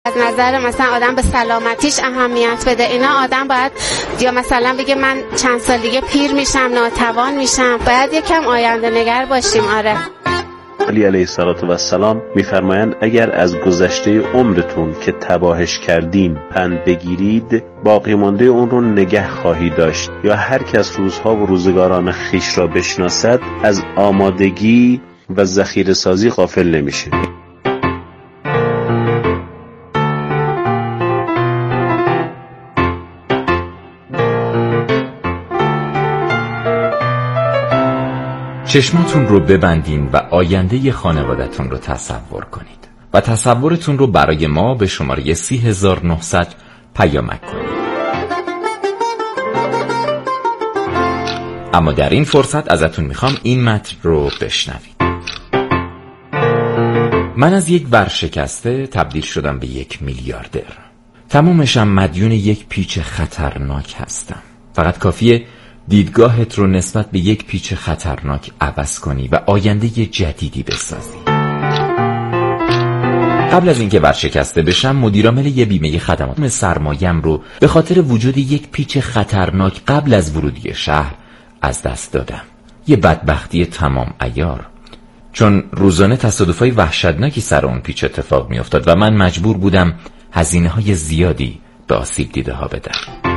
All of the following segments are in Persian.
از نظر مثلا آدم به سلامتیش اهمیت بده، اینا آدم باید یا مثلا بگه من چند سال دیگه پیر میشم، ناتوان میشم، باید یکم آینده نگر باشیم. آره. علی علیه السلام میفرمایند اگر از گذشته عمرتون که تباهش کردین پند بگیرید، باقی مانده اون رو نگه خواهی داشت. یا هر کس روزها و روزگاران خیش را بشناسد، از آمادگی و ذخیره سازی غافل نمیشه. چشماتون رو ببندین و آینده خانوادتون رو تصور کنید و تصورتون رو برای ما به شماره 30900 پیامک کنید. اما در این فرصت ازتون میخوام این متن رو بشنوید. من از یک ورشکسته تبدیل شدم به یک میلیاردر. تمومشم مدیون یک پیچ خطرناک هستم. فقط کافیه دیدگاهت رو نسبت به یک پیچ خطرناک عوض کنی و آینده جدیدی بسازی. قبل از اینکه ورشکسته بشم، مدیرعامل یه بیمه خدمات سرمایه‌ام رو به خاطر وجود یک پیچ خطرناک قبل از ورودی شهر از دست دادم. یه بدبختی تمام عیار، چون روزانه تصادفای وحشتناکی سر اون پیچ اتفاق می افتاد و من مجبور بودم هزینه‌های زیادی به آسیب دیده ها بدم.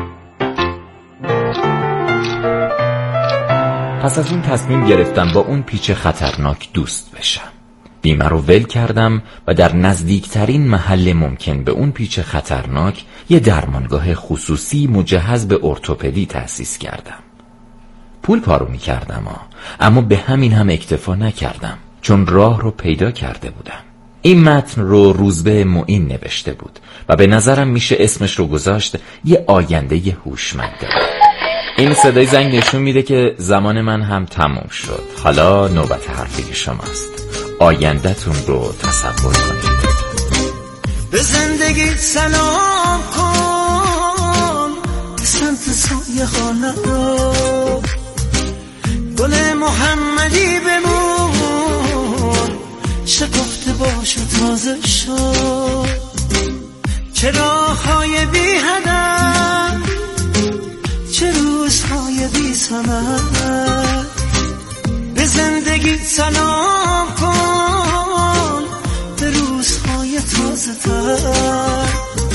پس از اون تصمیم گرفتم با اون پیچ خطرناک دوست بشم. بیمه رو ول کردم و در نزدیکترین محل ممکن به اون پیچ خطرناک یه درمانگاه خصوصی مجهز به ارتوپدی تأسیس کردم. پول پارو می کردم اما به همین هم اکتفا نکردم، چون راه رو پیدا کرده بودم. این متن رو روزبه معین نوشته بود و به نظرم میشه اسمش رو گذاشت یه آینده هوشمند. این صدای زنگ نشون میده که زمان من هم تموم شد. حالا نوبت حرفی شماست. آینده‌تون رو تصور کنید. به زندگی سلام کن، به سمت سایه خانه رو، گل محمدی بمون، شکفته باش و تازه شد، چه راه‌های بی هدف، چه روزهای بی ثمر. به زندگی سلام کن، به روزهای تازه تر.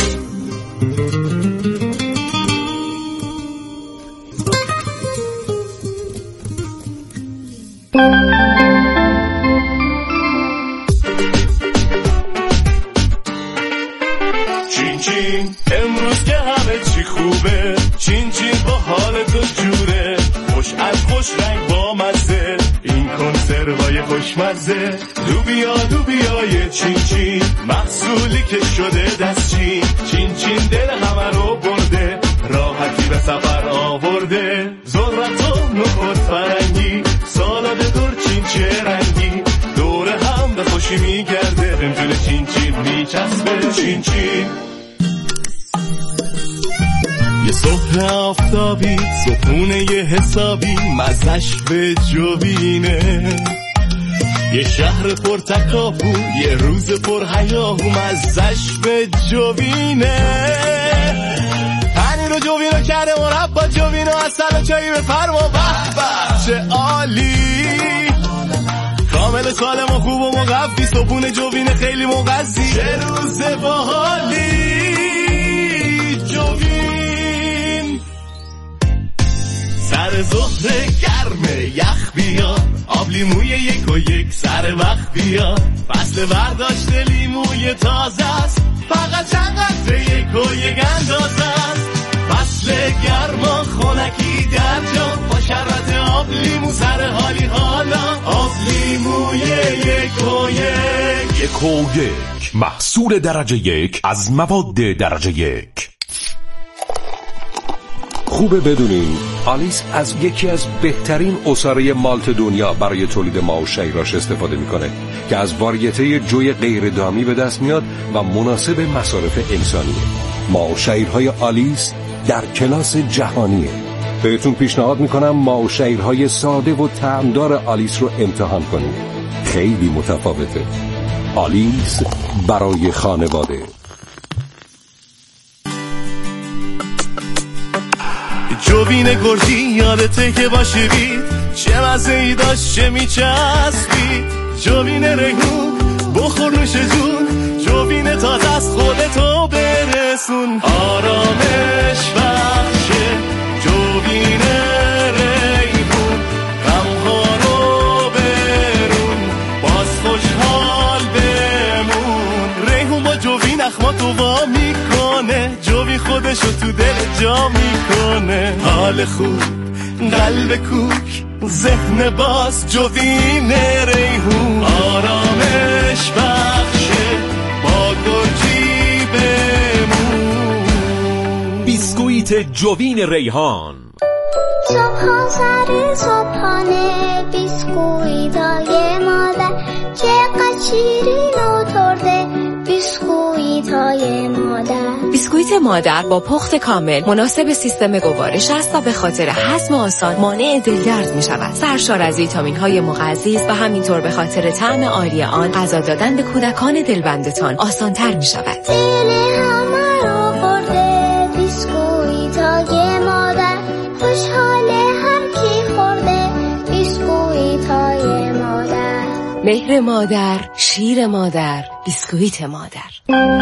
چین چین امروز که همه چی خوبه، چین چین با حال تو جوره، خوش از خوش رنگ با مزه، این کنسروهای خوشمزه. لوبیای چین چین، محصولی که شده دستچین، چین چین دل همه رو برده، راحتی به سفر آورده. ذرت و نخود فرنگی، سالاد دور چین چه رنگی، دور هم به خوشی میگرده، رمزون چین چین میچسبه. چین چین یه صبح آفتابی، صبحونه یه حسابی، مزش به جوینه. یه شهر پر تکاپو، یه روز پر هیاهو، مزش به جوینه. پنیر و جوینو کرده مربا، جوینو اصل و چایی به فرما، به به چه عالی. کامل سالم و خوب و مقفی، صبحونه جوینه خیلی مغذی، چه روز باحالی. سر ظهر گرمه یخ بیاد، آب لیموی یک و یک سر وقت بیاد، فصل برداشت لیموی تازه است، فقط چند قطره یک و یک اندازه است. فصل گرما خونکی در جا، با شربت آب لیمو سر حالی حالا، آب لیموی یک و یک. یک و یک محصول درجه یک از مواد درجه یک. خوبه بدونین آلیس از یکی از بهترین عصاره مالت دنیا برای تولید ماه و شیراش استفاده میکنه که از واریته جوی غیر دامی به دست میاد و مناسب مصارف انسانیه. ماه و شیرهای آلیس در کلاس جهانیه. بهتون پیشنهاد میکنم ماه و شیرهای ساده و طعمدار آلیس رو امتحان کنید. خیلی متفاوته. آلیس برای خانواده. جوین گرجی یادته که باشی بید چه مزه‌ای داشت چه میچسبید جوین ریحون بخور نوش جون جوین تازه از خودتو برسون آرامش بخشه جوین ریحون غمها رو برون باز خوشحال بمون ریحون با جوین اخماتو وا میکنه جوین خودشو تو دل جا میکنه حال خوب قلب کوک ذهن باز جوین ریحون آرامش بخشه با گرجی بمون بیسکویت جوین ریحان صبح سر صبحانه بیسکویتای مادر چقدر شیرین و ترده بیسکویتای مادر. بیسکویت مادر با پخت کامل مناسب سیستم گوارش است و به خاطر هضم آسان مانع دلگرد می شود. سرشار از ویتامین های مغذی و همینطور به خاطر طعم عالی آن غذا دادن به کودکان دلبندتان آسان تر می شود. دل همه رو خورده بیسکویتای مادر خوشحاله هر کی خورده بیسکویتای مادر. مهر مادر، شیر مادر، بیسکویت مادر.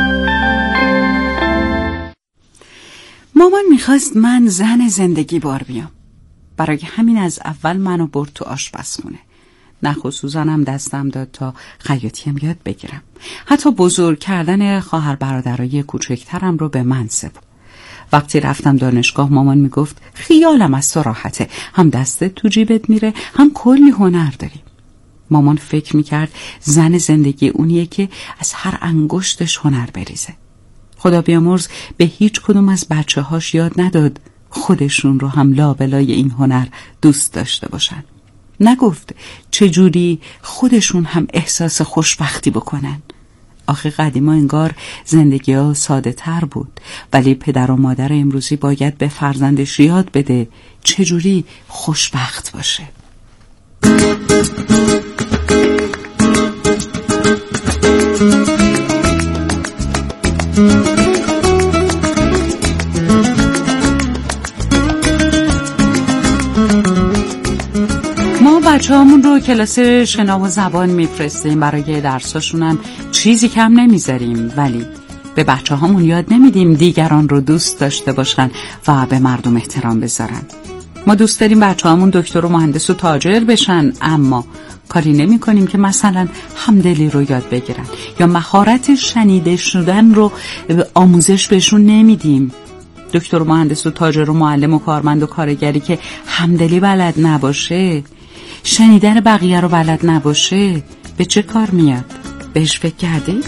مامان میخواست من زن زندگی بار بیام. برای همین از اول منو برد تو آشپزخونه. نخ و سوزنم دستم داد تا خیاطیم یاد بگیرم. حتی بزرگ کردن خواهر برادرای کوچکترم رو به من سپرد. وقتی رفتم دانشگاه مامان میگفت خیالم از تو راحته، هم دستت تو جیبت میره هم کلی هنر داری. مامان فکر میکرد زن زندگی اونیه که از هر انگشتش هنر بریزه. خدا بیامرز به هیچ کدوم از بچه هاش یاد نداد خودشون رو هم لابلای این هنر دوست داشته باشن. نگفت چجوری خودشون هم احساس خوشبختی بکنن. آخه قدیما انگار زندگی ها ساده تر بود، ولی پدر و مادر امروزی باید به فرزندش یاد بده چجوری خوشبخت باشه. ما بچه‌هامون رو کلاس شنا و زبان میفرستیم، برای درساشون هم چیزی کم نمیذاریم، ولی به بچه‌هامون یاد نمیدیم دیگران رو دوست داشته باشن و به مردم احترام بذارن. ما دوست داریم بچه‌هامون دکتر و مهندس و تاجر بشن، اما کاری نمی کنیم که مثلا همدلی رو یاد بگیرن یا مهارت شنیده شدن رو آموزش بهشون نمیدیم. دکتر و مهندس و تاجر و معلم و کارمند و کارگری که همدلی بلد نباشه، شنیدن بقیه رو بلد نباشه، به چه کار میاد؟ بهش فکر کردید؟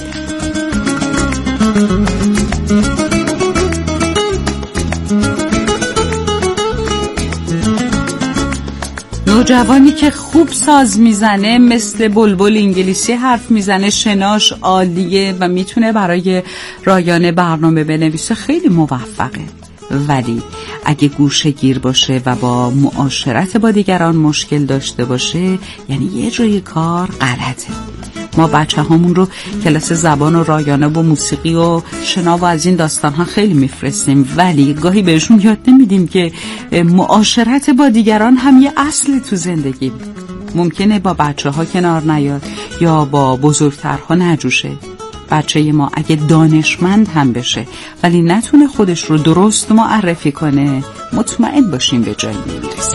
نوجوانی که خوب ساز میزنه، مثل بلبل انگلیسی حرف میزنه، شناش عالیه و میتونه برای رایانه برنامه بنویسه، خیلی موفقه. ولی اگه گوشه گیر باشه و با معاشرت با دیگران مشکل داشته باشه، یعنی یه جای کار غلطه. ما بچه همون رو کلاس زبان و رایانه و موسیقی و شنا و از این داستان ها خیلی میفرستیم، ولی گاهی بهشون یاد نمیدیم که معاشرت با دیگران هم یه اصل تو زندگی. ممکنه با بچه ها کنار نیاد یا با بزرگترها نجوشه. بچه ما اگه دانشمند هم بشه ولی نتونه خودش رو درست معرفی کنه، مطمئن باشیم به جایی نمیرسه.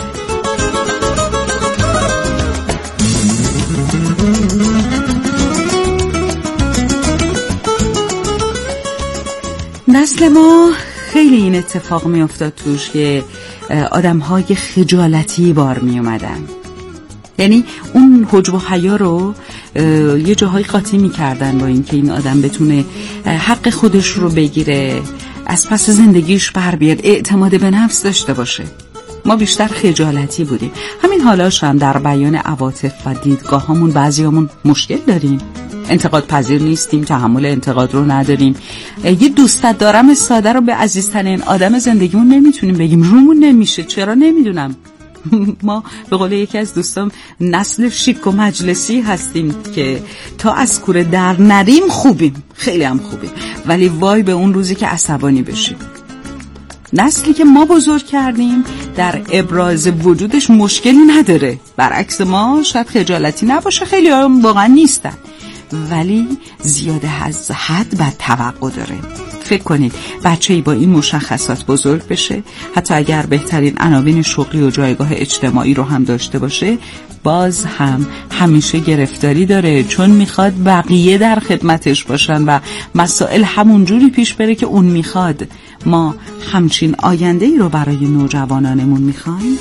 نسل ما خیلی این اتفاق می افتاد توش که آدم‌های خجالتی بار می اومدن. یعنی اون حجب و حیا رو یه جاهای قاطی می کردن با اینکه این آدم بتونه حق خودش رو بگیره، از پس زندگیش بر بیاد، اعتماد به نفس داشته باشه. ما بیشتر خجالتی بودیم. همین حالاش هم در بیان عواطف و دیدگاهامون بعضیامون مشکل داریم. انتقاد پذیر نیستیم، تحمل انتقاد رو نداریم. یه دوستت دارم ساده رو به عزیزترین آدم زندگیمون نمیتونیم بگیم، رومون نمیشه. چرا؟ نمیدونم. ما به قول یکی از دوستام نسل شیک و مجلسی هستیم که تا از کوره در نریم خوبیم، خیلی هم خوبیم، ولی وای به اون روزی که عصبانی بشیم. نسلی که ما بزرگ کردیم در ابراز وجودش مشکلی نداره، برعکس ما شاید خجالتی نباشه، خیلی واقعا نیستن، ولی زیاده از حد بد توقع داره. فکر کنید بچه‌ای با این مشخصات بزرگ بشه، حتی اگر بهترین عناوین شغلی و جایگاه اجتماعی رو هم داشته باشه، باز هم همیشه گرفتاری داره، چون میخواد بقیه در خدمتش باشن و مسائل همون جوری پیش بره که اون میخواد. ما همچین آینده‌ای رو برای نوجوانانمون میخوایم؟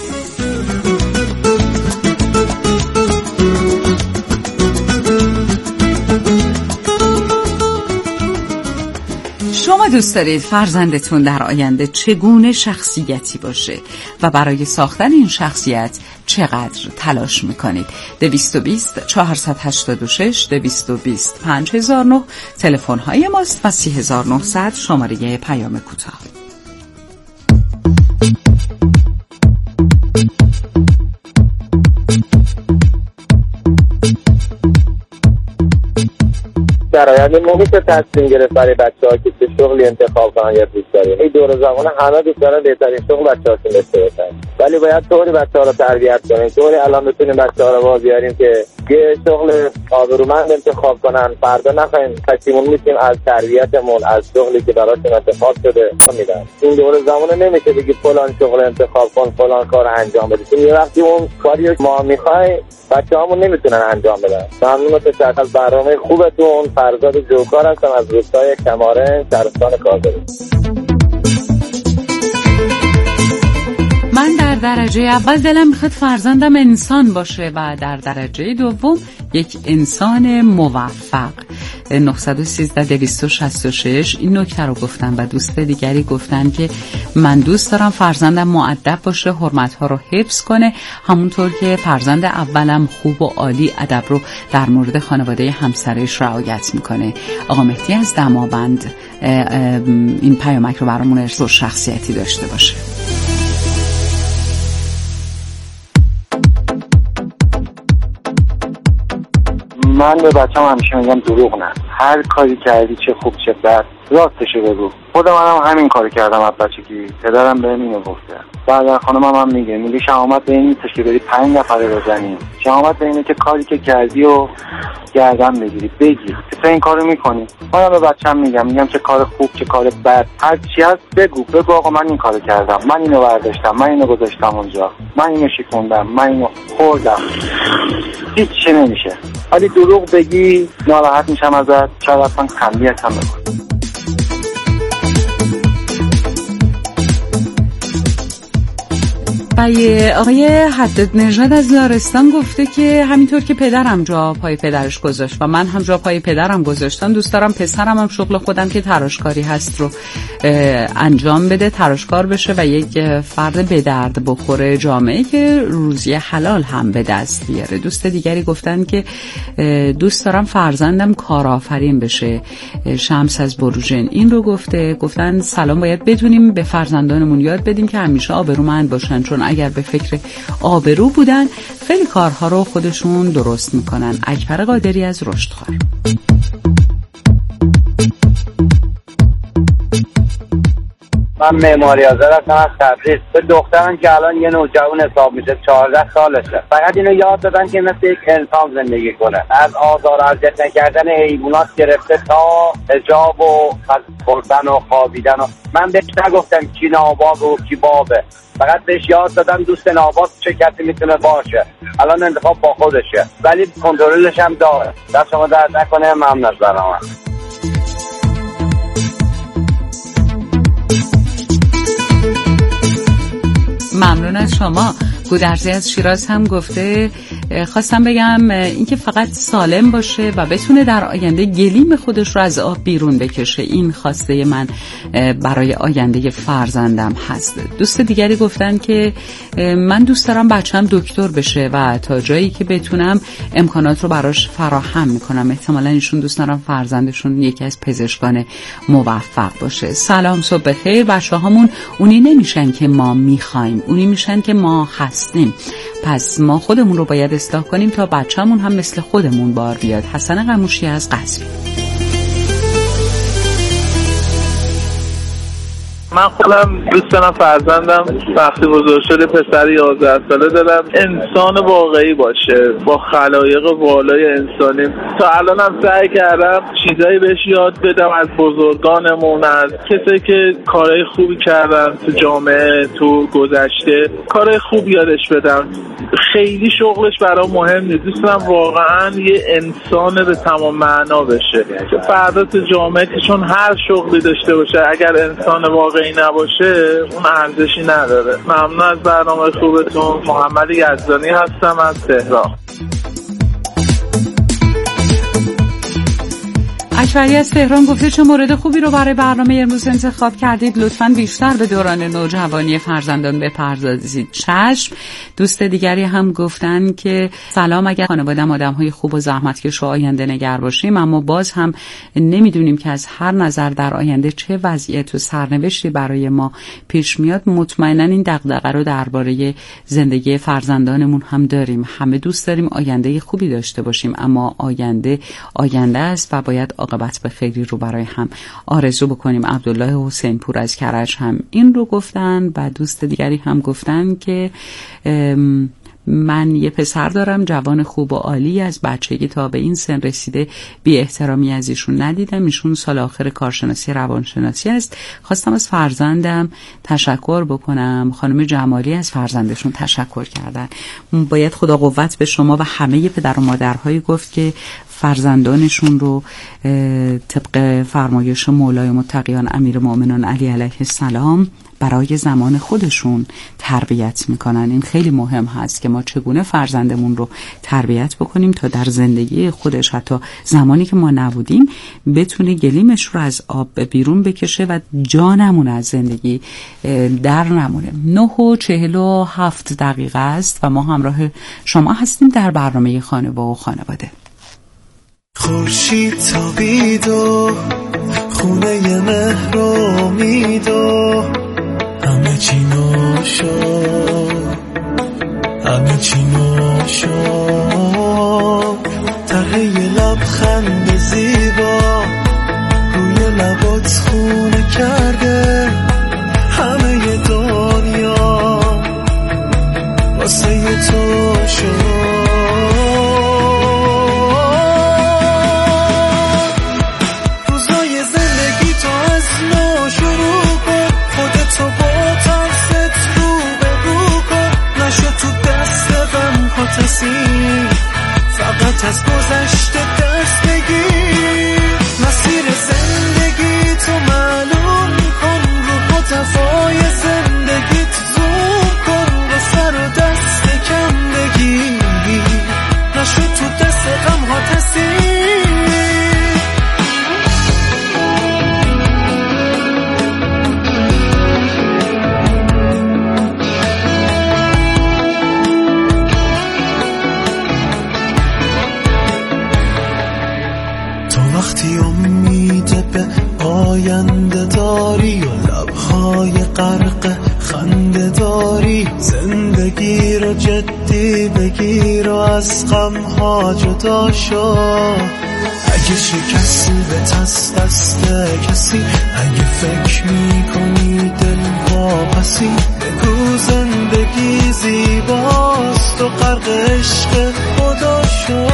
شما دوست دارید فرزندتون در آینده چگونه شخصیتی باشه و برای ساختن این شخصیت چقدر تلاش میکنید؟ 220 486 220 5009 تلفن های ماست و 3900 شماره پیام کوتاه. در آینده نمیشه تصمیم گرفت برای بچه‌ها که چه شغلی انتخاب کنن یا دوست دارن. این دور زمان همه دوست دارن بهترین شغل بچه‌هاشون داشته باشن، ولی باید طوری بچه‌ها رو تربیت کنیم، طوری الان بتونیم بچه‌ها رو باز بیاریم که یه شغل آبرومند انتخاب کنن، فردا نخوایم پشیمون میشیم از تربیتمون، از شغلی که براشون انتخاب شده میدن. این دور زمان نمیشه بگی فلان شغل انتخاب کن، فلان کار انجام بده، چون یه وقتی اون کاری که ما می‌خوایم بچه‌هامون نمیتونن انجام بدن. ممنون از برنامه خوبتون. فرزاد جوکار هستم از روستای کمارن، شهرستان کارگری. من در درجه اول دلم میخواد فرزندم انسان باشه و در درجه دوم یک انسان موفق. 913-266 این نکته رو گفتن و دوست دیگری گفتن که من دوست دارم فرزندم مؤدب باشه، حرمت‌ها رو حفظ کنه، همونطور که فرزند اولم خوب و عالی ادب رو در مورد خانواده همسرش رعایت میکنه. آقا مهدی از دماوند این پیامک رو برامون ارسال شخصیتی داشته باشه. من به بچه‌م همیشه میگم دروغ نه، هر کاری کردی چه خوب چه بد راستشو بگو. خود منم همین کارو کردم از بچگی، پدرم بهم اینو گفته. بعد خانمم هم میگه شهامت به این نیست که بری 5 نفره بزنی، شهامت به اینه که کاری که کردی و گردن بگیری، بگی تو این کارو میکنی. منم به بچه‌م میگم چه کار خوب چه کار بد هر چی هست بگو آقا من این کارو کردم، من اینو برداشتم، من اینو گذاشتم اونجا، من اینو شکوندم، من اینو خوردم. هیچ چی نمیشه، ولی دروغ بگی ناراحت میشم ازت، شاید اصلا تنبیه‌ام بکن. آقای حداد نژاد از لارستان گفته که همینطور که پدرم جا پای پدرش گذاشت و من هم جا پای پدرم گذاشتم، دوست دارم پسرم هم شغل خودم که تراشکاری هست رو انجام بده، تراشکار بشه و یک فرد به درد بخوره جامعه که روزی حلال هم به دست بیاره. دوست دیگری گفتن که دوست دارم فرزندم کارآفرین بشه. شمس از بروجن این رو گفتن سلام، باید بدونیم به فرزندانمون یاد بدیم که همیشه آبرومند باشن، چون اگر به فکر آبرو بودن خیلی کارها رو خودشون درست میکنن. اکبر قادری از رشدخوار. من معماری آزاد هستم از تبریز. به دخترم که الان یه نوجوان حساب میشه، 14 سالشه، فقط اینو یاد دادن که مثل یک انسان زندگی کنه، از آزار و اذیت نکردن حیوانات گرفته تا حجاب و خوردن و خوابیدن و من بهش نگفتم کی ناباب و کی بابه، فقط بهش یاد دادم دوست ناباب چه کسی میتونه باشه. الان انتخاب با خودشه، ولی کنترلش هم داره. دست شما درد نکنه. ممنون از برنامه. ممنون از شما. گودرزی از شیراز هم گفته خواستم بگم اینکه فقط سالم باشه و بتونه در آینده گلیم خودش رو از آب بیرون بکشه، این خواسته من برای آینده فرزندم هست. دوست دیگری گفتن که من دوست دارم بچه‌م دکتر بشه و تا جایی که بتونم امکانات رو براش فراهم میکنم. احتمالاً ایشون دوست دارم فرزندشون یکی از پزشکان موفق باشه. سلام، صبح بخیر. بچه‌هامون اونی نمیشن که ما میخوایم، اونی میشن که ما هستیم. پس ما خودمون رو باید اصلاح کنیم تا بچه‌مون هم مثل خودمون بار بیاد. حسن قموشی از قزوین. من خودم دوست دارم فرزندم وقتی بزرگ شده پسر 11 ساله دارم انسان واقعی باشه با خلایق والای انسانی. تا الانم سعی کردم چیزایی بهش یاد بدم از بزرگانمون، از کسایی که کارهای خوبی کردن تو جامعه تو گذشته، کارهای خوب یادش بدم. خیلی شغلش برام مهم نیست، دوست دارم واقعا یه انسان به تمام معنا بشه که فردا تو جامعه که چون هر شغلی داشته باشه اگر انسان واقعی نباشه اون ارزشی نداره. ممنون از برنامه خوبتون. محمد یزدانی هستم از تهران. اکبری از تهران گفته چه مورد خوبی رو برای برنامه امروز انتخاب کردید. لطفاً بیشتر به دوران نوجوانی فرزندان بپردازید. چشم. دوست دیگری هم گفتن که سلام، اگر خانواده‌ام آدم‌های خوب و زحمتکش و آینده نگر باشیم، اما باز هم نمیدونیم که از هر نظر در آینده چه وضعیت و سرنوشتی برای ما پیش میاد. مطمئناً این دغدغه رو درباره زندگی فرزندانمون هم داریم. همه دوست داریم آینده خوبی داشته باشیم، اما آینده است و باید عاقبت به خیری رو برای هم آرزو بکنیم. عبدالله حسین پور از کرج هم این رو گفتن و دوست دیگری هم گفتن که من یه پسر دارم جوان خوب و عالی، از بچگی تا به این سن رسیده بی احترامی از ایشون ندیدم. ایشون سال آخر کارشناسی روانشناسی است. خواستم از فرزندم تشکر بکنم. خانم جمالی از فرزندشون تشکر کردن. باید خدا قوت به شما و همه پدر و مادرهایی گفت که فرزندانشون رو طبق فرمایش مولای متقیان امیرالمؤمنین علی علیه السلام برای زمان خودشون تربیت میکنن. این خیلی مهم هست که ما چگونه فرزندمون رو تربیت بکنیم تا در زندگی خودش حتی زمانی که ما نبودیم بتونه گلیمش رو از آب بیرون بکشه و جا نمونه از زندگی در نمونه. 9:47 است و ما همراه شما هستیم در برنامه خانواده. خورشید تابید و خونه مهر و امید و همه چی نو شد ته لبخند زیبا روی لبات خونه کرده همه دنیا واسه تو شد. فقط از گذشته دست بگیر، مسیر زندگی تو معلوم کن، رو قطفای زندگیت زوم کن و سر و دست کم بگیر، نشد تو دست غم ها تسیر. وقتی امید به آینده داری و لبهای غرق خنده داری، زندگی رو جدی بگیر و از غمها جدا شو. اگه شکستی به دست کسی، اگه فکر میکنی دل واپسی، بگو زندگی زیباست و غرق عشق خدا شو.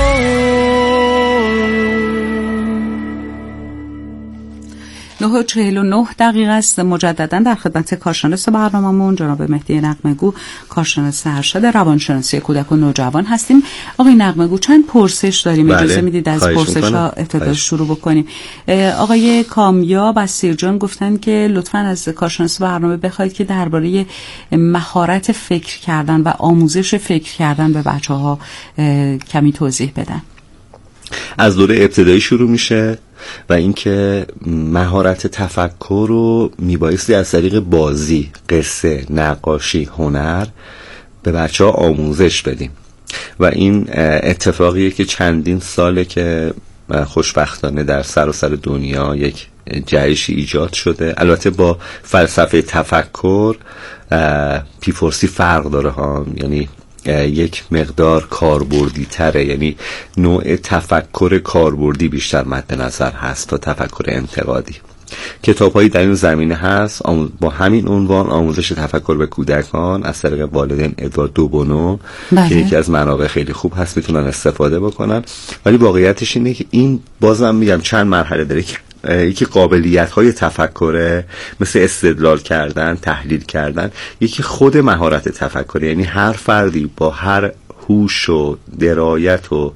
9:49 است. مجددا در خدمت کارشناس برنامه‌مون جناب مهدی نغمه‌گو، کارشناس ارشد روانشناسی کودک و نوجوان هستیم. آقای نغمه‌گو چند پرسش داریم، اجازه میدید از پرسش‌ها ابتدا شروع بکنیم. آقای کامیاب از سیرجان گفتن که لطفاً از کارشناس برنامه بخواید که درباره مهارت فکر کردن و آموزش فکر کردن به بچه‌ها کمی توضیح بدن. از دوره ابتدایی شروع میشه و اینکه مهارت تفکر رو میبایستی از طریق بازی، قصه، نقاشی، هنر به بچه‌ها آموزش بدیم و این اتفاقیه که چندین ساله که خوشبختانه در سراسر دنیا یک جهشی ایجاد شده. البته با فلسفه تفکر پیفورسی فرق داره ها، یعنی یک مقدار کاربردی تره، یعنی نوع تفکر کاربردی بیشتر مد نظر هست تا تفکر انتقادی. کتاب‌هایی در این زمینه هست با همین عنوان، آموزش تفکر به کودکان از طریق والدین ادوارد دوبونو که یکی از منابع خیلی خوب هست، میتونن استفاده بکنن. ولی واقعیتش اینه که این بازم میگم چند مرحله داره. یکی قابلیت‌های تفکره، مثل استدلال کردن، تحلیل کردن. یکی خود مهارت تفکر، یعنی هر فردی با هر هوش و درایت و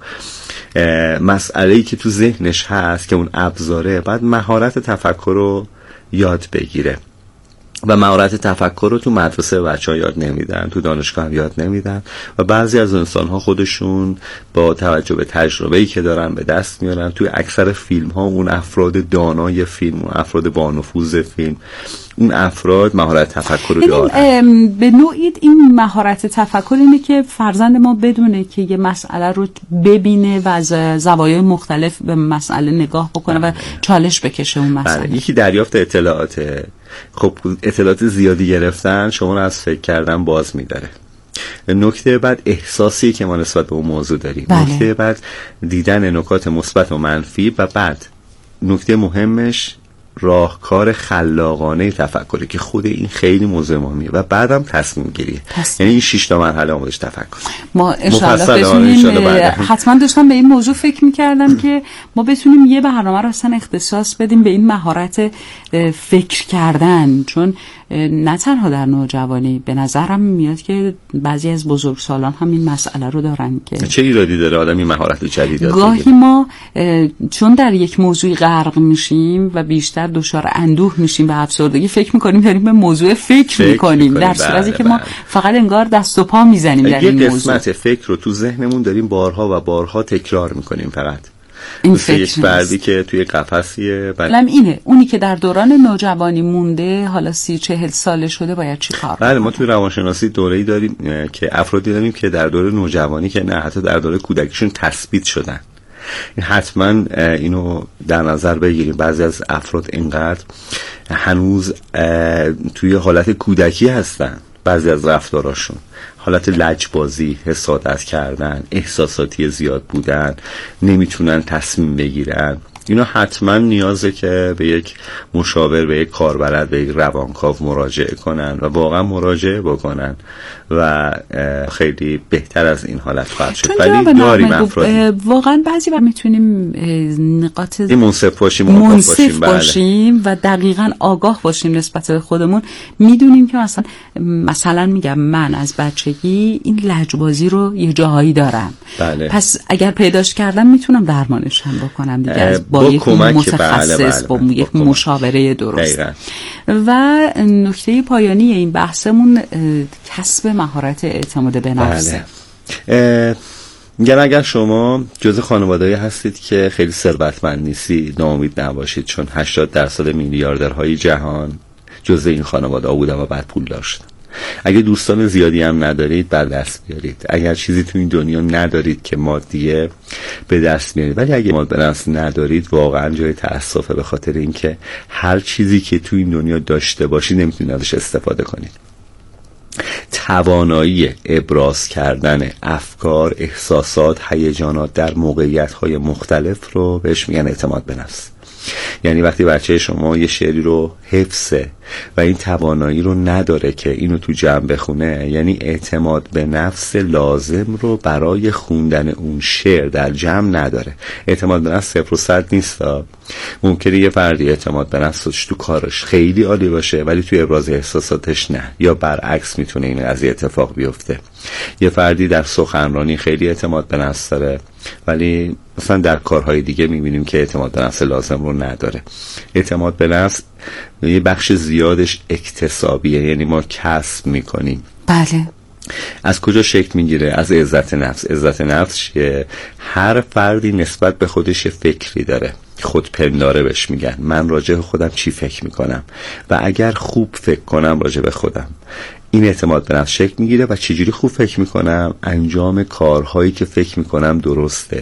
مسئله‌ای که تو ذهنش هست که اون ابزاره، بعد مهارت تفکر رو یاد بگیره. و مهارت تفکر رو تو مدرسه بچه‌ها یاد نمیدن، تو دانشگاه هم یاد نمیدن و بعضی از انسان‌ها خودشون با توجه به تجربه‌ای که دارن به دست میارن. توی اکثر فیلم‌ها اون افراد دانای فیلم، اون افراد با نفوذ فیلم، اون افراد مهارت تفکر رو دارن. به نوعی این مهارت تفکر اینه که فرزند ما بدونه که یه مسئله رو ببینه و از زوایای مختلف به مسئله نگاه بکنه و چالش بکشه اون مسئله. یکی دریافت اطلاعاته. خب اطلاعات زیادی گرفتن شما رو از فکر کردن باز می‌داره. نکته بعد احساسی که ما نسبت به اون موضوع داریم. نکته بعد دیدن نکات مثبت و منفی و بعد نکته مهمش راهکار خلاقانه تفکری که خود این خیلی موضوع مهمیه و بعدم تصمیم گیریه. یعنی این 6 تا مرحله آموزش تفکر. ما انشالله حتما داشتم به این موضوع فکر می‌کردم که ما بتونیم یه برنامه رو اصلا اختصاص بدیم به این مهارت فکر کردن، چون نه تنها در نوجوانی، به نظرم میاد که بعضی از بزرگسالان هم این مسئله رو دارن که چه ایرادی داره آدم این مهارت جدید یاد بگیره. گاهی ما چون در یک موضوعی غرق میشیم و بیشتر دچار اندوه میشیم و افسردگی، فکر میکنیم داریم به موضوع فکر میکنیم، در صورتی که ما فقط انگار دست و پا میزنیم در این موضوع. یه قسمت فکر رو تو ذهنمون داریم بارها و بارها تکرار میکنیم. فقط این یک فردی که توی قفسیه. اینه اونی که در دوران نوجوانی مونده، حالا 30-40 ساله شده، باید چی کار کنه؟ بله، ما توی روانشناسی دوره‌ای داریم که افرادی داریم که در دوره نوجوانی که نه حتی در دوره کودکیشون تثبیت شدن. حتما اینو در نظر بگیریم. بعضی از افراد اینقدر هنوز توی حالت کودکی هستن، بعضی از رفتاراشون حالت لجبازی، حسادت کردن، احساساتی زیاد بودن، نمیتونن تصمیم بگیرن. اینا حتما نیازه که به یک مشاور، به یک کاربلد، به یک روانکاو مراجعه کنن و واقعا مراجعه بکنن و خیلی بهتر از این حالت خواهد شد. ولی داریم افراد واقعا بعضی وقت میتونیم نقاط منصف باشیم و دقیقاً آگاه باشیم نسبت به خودمون. میدونیم که مثلا میگم من از بچگی این لجبازی رو یه جاهایی دارم. بله. پس اگر پیداش کردم میتونم درمانش هم بکنم دیگه، با یک متخصص، با یک مشاوره درست. دقیقا. و نکته پایانی این بحثمون کسب مهارت اعتماد به نفس. بله. میگن اگر شما جزء خانواده‌ای هستید که خیلی ثروتمند نیستید، ناامید نباشید، چون 80% میلیاردرهای جهان جزء این خانواده‌ها بودن و بعد پول داشتن. اگه دوستان زیادی هم ندارید، بعد دست بیارید. اگر چیزی تو این دنیا ندارید که مادیه، به دست بیارید. ولی اگه اعتماد به نفس ندارید، واقعا جای تأسفه، به خاطر اینکه هر چیزی که تو این دنیا داشته باشید نمیتونید ازش استفاده کنید. توانایی ابراز کردن افکار، احساسات، هیجانات در موقعیت‌های مختلف رو بهش میگن اعتماد به نفس. یعنی وقتی بچه شما یه شعری رو حفظه و این توانایی رو نداره که اینو تو جمع بخونه، یعنی اعتماد به نفس لازم رو برای خوندن اون شعر در جمع نداره. اعتماد به نفس 0% نیست. ممکنه یه فردی اعتماد به نفسش تو کارش خیلی عالی باشه ولی توی ابراز احساساتش نه، یا برعکس میتونه این قضیه اتفاق بیفته. یه فردی در سخنرانی خیلی اعتماد به نفس داره ولی مثلا در کارهای دیگه میبینیم که اعتماد به نفس لازم رو نداره. اعتماد به نفس یه بخش زیادش اکتسابیه، یعنی ما کسب میکنیم. بله. از کجا شکل میگیره؟ از عزت نفس. عزت نفس هر فردی نسبت به خودش فکری داره، خودپنداره بهش میگن. من راجع به خودم چی فکر میکنم و اگر خوب فکر کنم راجع به خودم، این اعتماد به نفس شکل میگیره. و چجوری خوب فکر میکنم؟ انجام کارهایی که فکر میکنم درسته.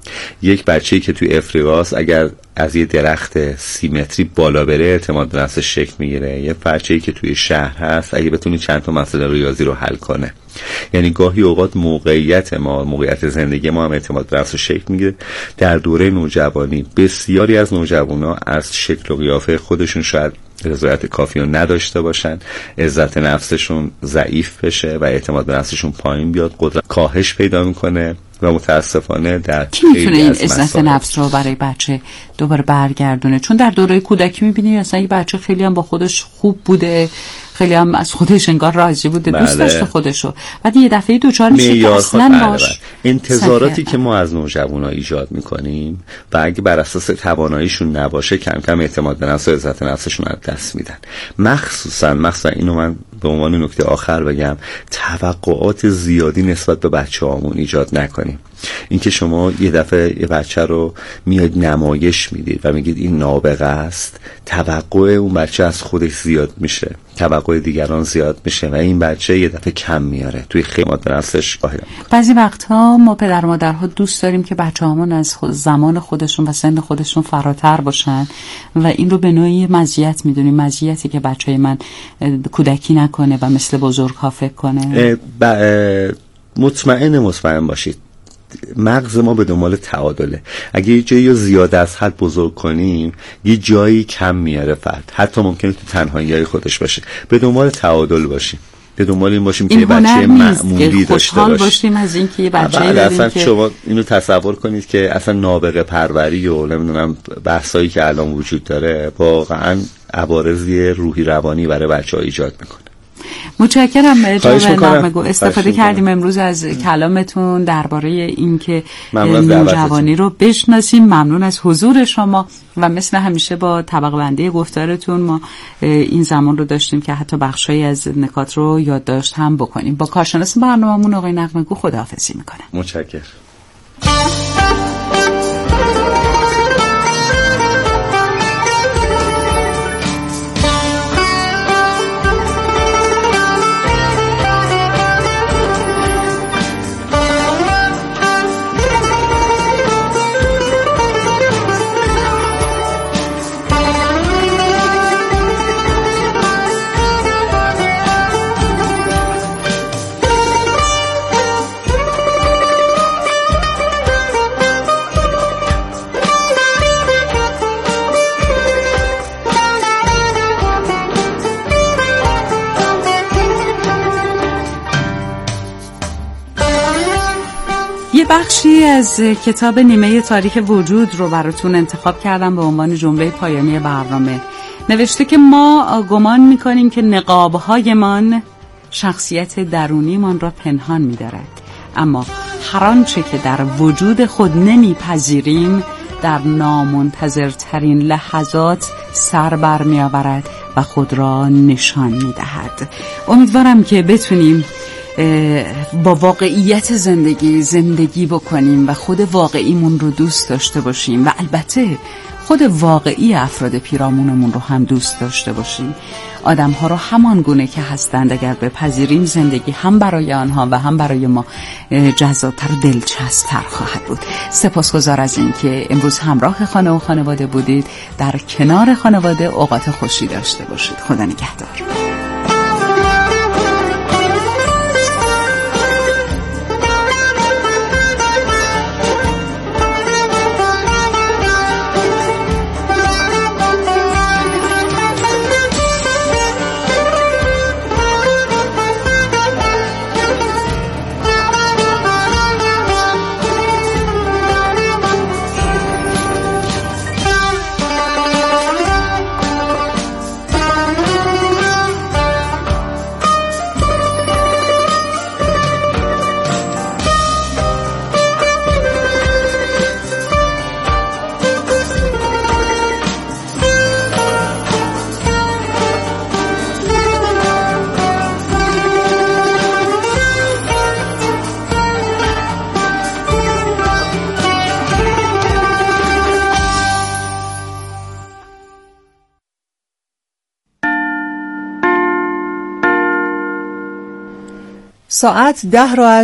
یک بچه‌ای که توی افریقاست اگر از یه درخت 30 متری بالا بره اعتماد به نفسش شکل میگیره. یه بچه‌ای که توی شهر هست اگه بتونه چند تا مسئله ریاضی رو حل کنه، یعنی گاهی اوقات موقعیت زندگی ما هم اعتماد به نفسش شکل میگیره. در دوره نوجوانی بسیاری از نوجوانا از شکل و قیافه خودشون شاید رضایت کافی رو نداشته باشن، عزت نفسشون ضعیف بشه و اعتماد به نفسشون پایین بیاد، قدرت کاهش پیدا میکنه و متاسفانه در کی میتونه این عزت نفس رو برای بچه دوباره برگردونه؟ چون در دوره کودکی میبینی اصلا این بچه خیلی هم با خودش خوب بوده، خیلی هم از خودش انگار راضی بوده، دوست داشته خودشو، بعد یه دفعه دوچار میشه که اصلا باش انتظاراتی که ما از نوجوانا ایجاد میکنیم و اگه بر اساس تواناییشون نباشه کم کم اعتماد به نفس و عزت نفسشون از دست میدن. مخصوصا اینو من به عنوان نکته آخر بگم، توقعات زیادی نسبت به بچه‌هامون ایجاد نکنیم. اینکه شما یه دفعه یه بچه رو میاد نمایش میدید و میگید این نابغه است، توقع اون بچه از خودش زیاد میشه، توقع دیگران زیاد میشه و این بچه یه دفعه کم میاره توی خیمات نفسش. بعضی وقتها ما پدر مادرها دوست داریم که بچه‌هامون از زمان خودشون و سن خودشون فراتر باشن و این رو به نوعی مزیت میدونیم، مزیتی که بچه‌ی من کودکی نکنه و مثل بزرگ‌ها فکر کنه. مطمئن باشید مغز ما به دنبال تعادله. اگه یه جایی رو زیاد از حد بزرگ کنیم یه جایی کم میاره فرد، حتی ممکنه تو تنهایی خودش باشه. به دنبال تعادل باشیم، به دنبال این باشیم که یه بچه معمولی داشته باشیم از این که یه بچه‌ای داریم که شما اینو تصور کنید که اصلا نابغه پروری و نمیدونم بحثایی که الان وجود داره واقعا عوارضی روحی روانی برای بچه‌ها ایجاد میکنه. متشکرم جناب نغمه‌گو. استفاده کردیم امروز از کلامتون درباره این که نوجوانی رو بشناسیم. ممنون از حضور شما و مثل همیشه با طبقه بندی گفتارتون ما این زمان رو داشتیم که حتی بخشایی از نکات رو یادداشت هم بکنیم. با کارشناس برنامه‌مون آقای نغمه‌گو خداحافظی میکنم. متشکرم. بخشی از کتاب نیمه تاریخ وجود رو براتون انتخاب کردم به عنوان جمله پایانی برنامه. نوشته که ما گمان میکنیم که نقاب‌هایمان شخصیت درونیمان را پنهان می‌دارد، اما هر آنچه که در وجود خود نمیپذیریم در نامنتظرترین لحظات سر بر می‌آورد و خود را نشان می‌دهد. امیدوارم که بتونیم با واقعیت زندگی بکنیم و خود واقعیمون رو دوست داشته باشیم و البته خود واقعی افراد پیرامونمون رو هم دوست داشته باشیم. آدم ها رو همان گونه که هستند اگر بپذیریم زندگی هم برای آنها و هم برای ما جذاب‌تر و دلچسب‌تر خواهد بود. سپاسگزار از این که امروز همراه خانه و خانواده بودید. در کنار خانواده اوقات خوشی داشته باشید. خدا نگهدار. ساعت 10 را